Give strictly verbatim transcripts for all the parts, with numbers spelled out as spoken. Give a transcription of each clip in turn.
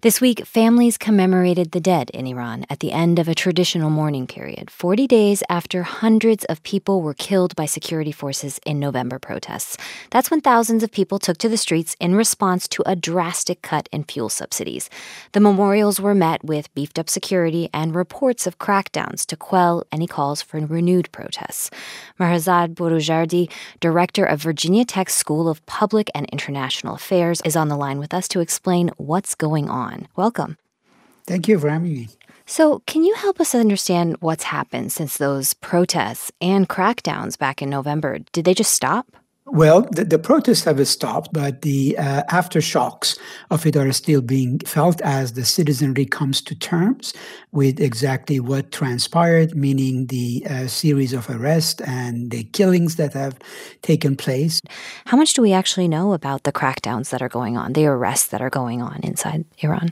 This week, families commemorated the dead in Iran at the end of a traditional mourning period, forty days after hundreds of people were killed by security forces in November protests. That's when thousands of people took to the streets in response to a drastic cut in fuel subsidies. The memorials were met with beefed-up security and reports of crackdowns to quell any calls for renewed protests. Mahrzad Borojardi, director of Virginia Tech's School of Public and International Affairs, is on the line with us to explain what's going on. Welcome. Thank you for having me. So, can you help us understand what's happened since those protests and crackdowns back in November? Did they just stop? Well, the, the protests have stopped, but the uh, aftershocks of it are still being felt as the citizenry comes to terms with exactly what transpired, meaning the uh, series of arrests and the killings that have taken place. How much do we actually know about the crackdowns that are going on, the arrests that are going on inside Iran?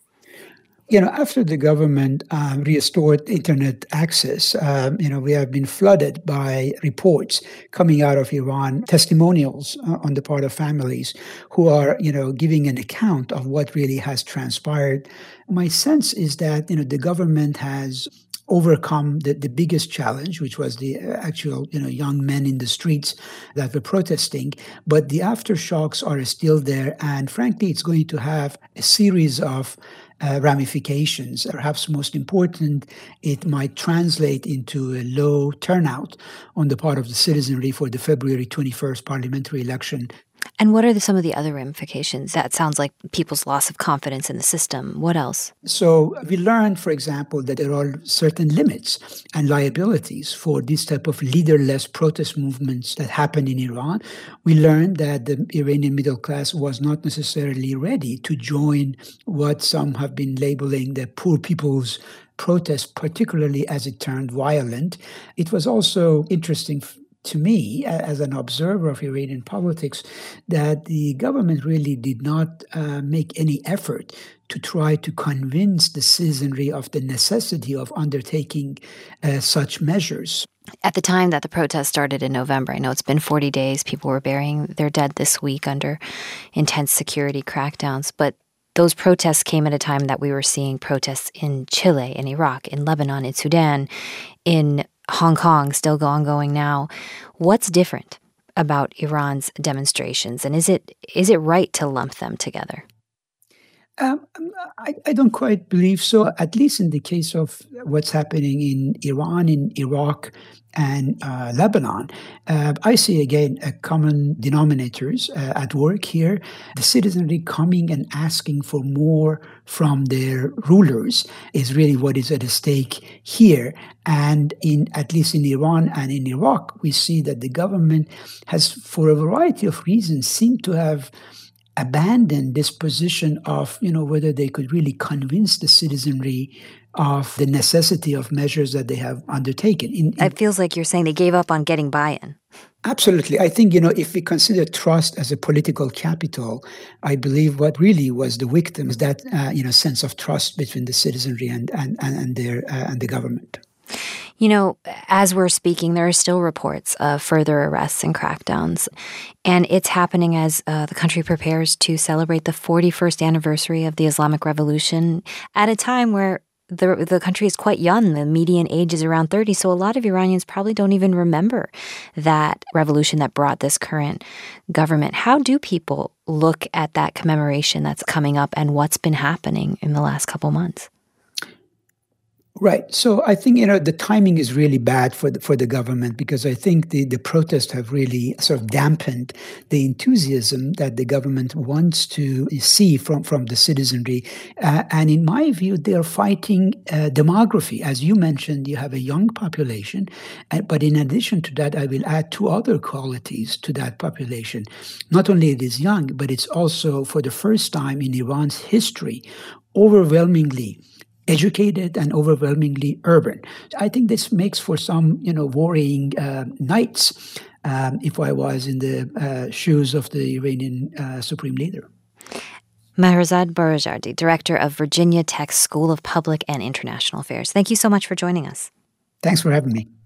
You know, after the government um, restored internet access, um, you know, we have been flooded by reports coming out of Iran, testimonials uh, on the part of families who are, you know, giving an account of what really has transpired. My sense is that, you know, the government has overcome the, the biggest challenge, which was the actual, you know, young men in the streets that were protesting. But the aftershocks are still there. And frankly, it's going to have a series of Uh, ramifications. Perhaps most important, it might translate into a low turnout on the part of the citizenry for the February twenty-first parliamentary election. And what are the, some of the other ramifications? That sounds like people's loss of confidence in the system. What else? So we learned, for example, that there are certain limits and liabilities for this type of leaderless protest movements that happen in Iran. We learned that the Iranian middle class was not necessarily ready to join what some have been labeling the poor people's protest, particularly as it turned violent. It was also interesting to me, as an observer of Iranian politics, that the government really did not uh, make any effort to try to convince the citizenry of the necessity of undertaking uh, such measures. At the time that the protest started in November, I know it's been forty days, people were burying their dead this week under intense security crackdowns, but those protests came at a time that we were seeing protests in Chile, in Iraq, in Lebanon, in Sudan, in Hong Kong, still ongoing now. What's different about Iran's demonstrations, and is it is it right to lump them together? Um, I, I don't quite believe so, at least in the case of what's happening in Iran, in Iraq, and uh, Lebanon. Uh, I see, again, a common denominators uh, at work here. The citizenry coming and asking for more from their rulers is really what is at stake here. And in at least in Iran and in Iraq, we see that the government has, for a variety of reasons, seemed to have abandoned this position of, you know, whether they could really convince the citizenry of the necessity of measures that they have undertaken. In, in, it feels like you're saying they gave up on getting buy-in. Absolutely. I think, you know, if we consider trust as a political capital, I believe what really was the victim is that, uh, you know, sense of trust between the citizenry and, and, and, and, their, uh, and the government. You know, as we're speaking, there are still reports of further arrests and crackdowns, and it's happening as uh, the country prepares to celebrate the forty-first anniversary of the Islamic Revolution at a time where the the country is quite young. The median age is around thirty, so a lot of Iranians probably don't even remember that revolution that brought this current government. How do people look at that commemoration that's coming up and what's been happening in the last couple months? Right. So I think, you know, the timing is really bad for the, for the government, because I think the, the protests have really sort of dampened the enthusiasm that the government wants to see from, from the citizenry. Uh, and in my view, they're fighting uh, demography. As you mentioned, you have a young population. Uh, but in addition to that, I will add two other qualities to that population. Not only it is young, but it's also, for the first time in Iran's history, overwhelmingly educated and overwhelmingly urban. I think this makes for some, you know, worrying uh, nights um, if I was in the uh, shoes of the Iranian uh, supreme leader. Mahrzad Borojardi, director of Virginia Tech's School of Public and International Affairs. Thank you so much for joining us. Thanks for having me.